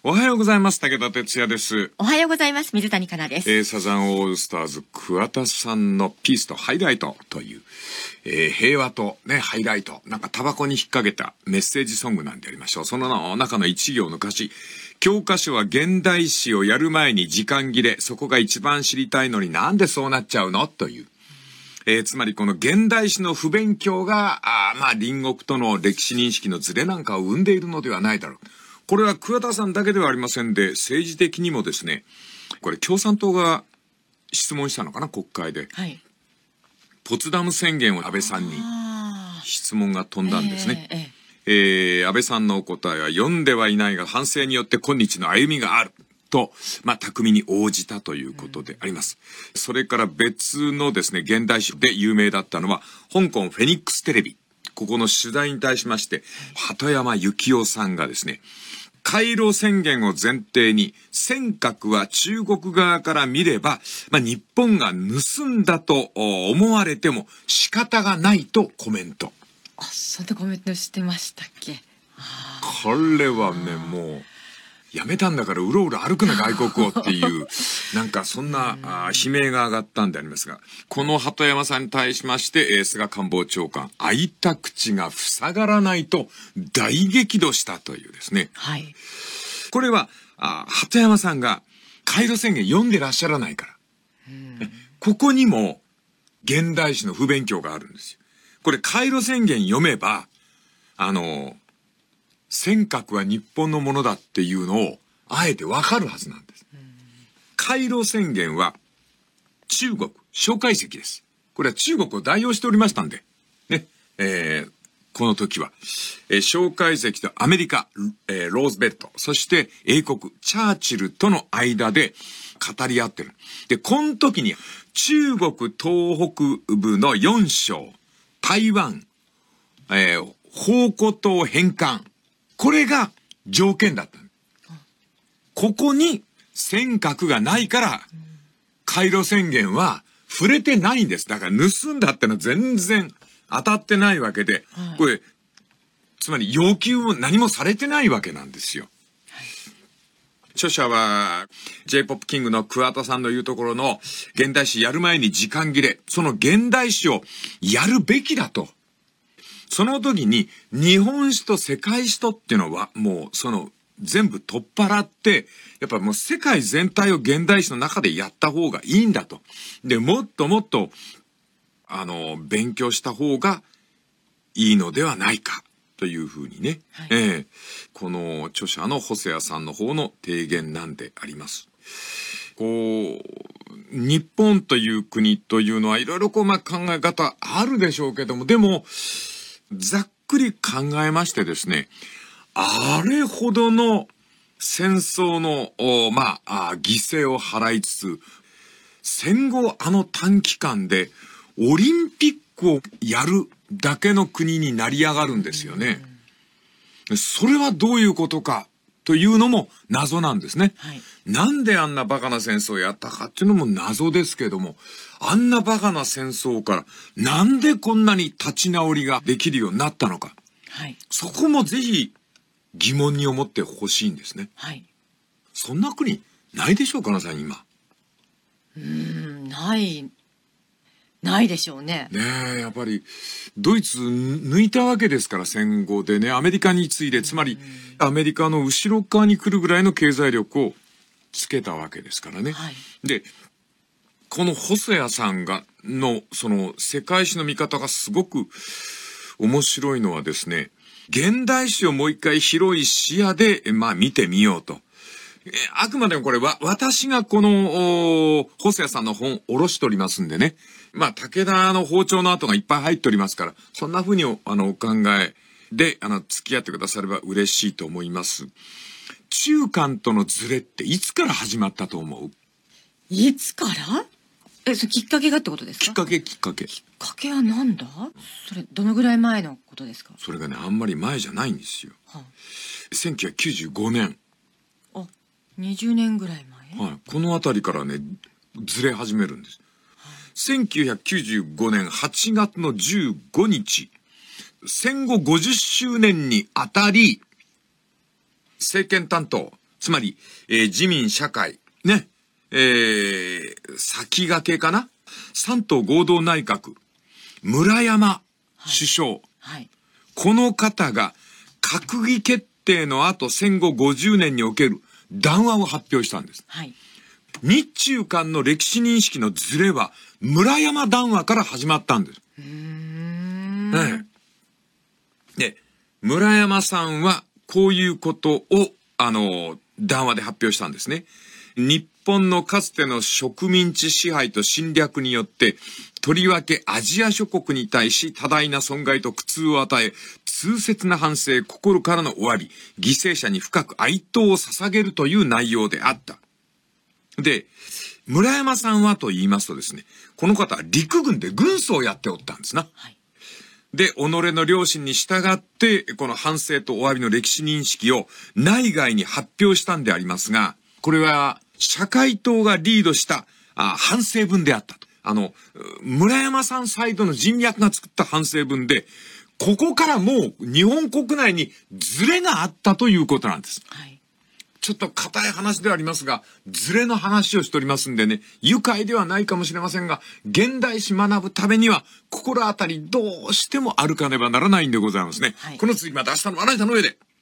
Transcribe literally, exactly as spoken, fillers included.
おはようございます。武田哲也です。 おはようございます。水谷香奈です。 えー、サザンオールスターズ桑田さんのピースとハイライトという、えー、平和とね、ハイライト。なんかタバコに引っ掛けたメッセージソングなんでありましょう。その中の一行の歌詞。教科書は現代史をやる前に時間切れ。そこが一番知りたいのになんでそうなっちゃうのという。えー、つまりこの現代史の不勉強が、あまあ隣国との歴史認識のズレなんかを生んでいるのではないだろう。これは桑田さんだけではありませんで、政治的にもですね、これ共産党が質問したのかな、国会で。はい。ポツダム宣言を安倍さんに質問が飛んだんですね。えーえーえー、安倍さんのお答えは、読んではいないが反省によって今日の歩みがある。と、まあ、巧みに応じたということであります。うん、それから別のですね、現代史で有名だったのは、香港フェニックステレビ。ここの取材に対しまして、鳩山幸夫さんがですね、回路宣言を前提に、尖閣は中国側から見れば、まあ、日本が盗んだと思われても仕方がないとコメント。 あ、そんなコメントしてましたっけ。 これはね、もう、やめたんだからうろうろ歩くな外国をっていう、なんかそんなあ悲鳴が上がったんでありますが、この鳩山さんに対しまして、えー、菅官房長官、開いた口が塞がらないと大激怒したというですね。はい。これは、あ鳩山さんが回路宣言読んでらっしゃらないから。うんここにも現代史の不勉強があるんですよ。これ回路宣言読めば、あの、尖閣は日本のものだっていうのをあえてわかるはずなんです。回路宣言は中国蒋介石です。これは中国を代表しておりましたんで、ね、えー、この時は、えー、蒋介石とアメリカ、えー、ローズベルト、そして英国チャーチルとの間で語り合ってる。で、この時に中国東北部のよん省、台湾、えー、澎湖島返還。これが条件だった。ここに尖閣がないから、回路宣言は触れてないんです。だから盗んだってのは全然当たってないわけで、これ、つまり要求も何もされてないわけなんですよ。著者は ジェイポップ キングの桑田さんの言うところの現代史やる前に時間切れ、その現代史をやるべきだと。その時に日本史と世界史とっていうのはもうその全部取っ払ってやっぱもう世界全体を現代史の中でやった方がいいんだと。で、もっともっとあの勉強した方がいいのではないかというふうにね、はいえー、この著者の細谷さんの方の提言なんであります。こう日本という国というのはいろいろこうまあ考え方あるでしょうけども、でもざっくり考えましてですね、あれほどの戦争の、まあ、犠牲を払いつつ、戦後あの短期間でオリンピックをやるだけの国になり上がるんですよね。それはどういうことかというのも謎なんですね。はい、なんであんなバカな戦争をやったかっていうのも謎ですけども、あんなバカな戦争からなんでこんなに立ち直りができるようになったのか。はい、そこもぜひ疑問に思ってほしいんですね。はい、そんな国ないでしょうか、なさん今。 うーん、ない。ないでしょうね。 ねえ、やっぱりドイツ抜いたわけですから戦後でね、アメリカに次いで、つまりアメリカの後ろ側に来るぐらいの経済力をつけたわけですからね。はい、で、この細谷さんがのその世界史の見方がすごく面白いのはですね、現代史をもう一回広い視野でまあ見てみようと。あくまでもこれは私がこの細谷さんの本下ろしておりますんでね。まあ武田の包丁の跡がいっぱい入っておりますから、そんな風にあのお考えであの付き合ってくだされば嬉しいと思います。中韓とのズレっていつから始まったと思う？ いつから？え、それきっかけがってことですか？ きっかけきっかけ。 きっかけはなんだ？それどのぐらい前のことですか？ それがね、あんまり前じゃないんですよ。はあ、せんきゅうひゃくきゅうじゅうごねん。 あ、にじゅうねんぐらい前。 はい、このあたりからねずれ始めるんです。はあ、せんきゅうひゃくきゅうじゅうごねんはちがつのじゅうごにち、戦後ごじゅっしゅうねんにあたり政権担当、 つまり、えー、自民社会、ね、えー、先駆けかな三党合同内閣、村山首相、はいはい、この方が閣議決定の後戦後ごじゅうねんにおける談話を発表したんです。はい、日中間の歴史認識のズレは村山談話から始まったんです。うーん、ね、で、村山さんはこういうことをあの談話で発表したんですね。日本のかつての植民地支配と侵略によって、とりわけアジア諸国に対し多大な損害と苦痛を与え、痛切な反省、心からのお詫び、犠牲者に深く哀悼を捧げるという内容であった。で、村山さんはと言いますとですね、この方は陸軍で軍曹をやっておったんですな。はい、で、己の良心に従って、この反省とお詫びの歴史認識を内外に発表したんでありますが、これは社会党がリードしたあ反省文であったと。あの、村山さんサイドの人脈が作った反省文で、ここからもう日本国内にズレがあったということなんです。はい、ちょっと硬い話ではありますが、ズレの話をしておりますんでね、愉快ではないかもしれませんが、現代史学ぶためには、心当たりどうしても歩かねばならないんでございますね。はい、この次また明日のあなたの上で。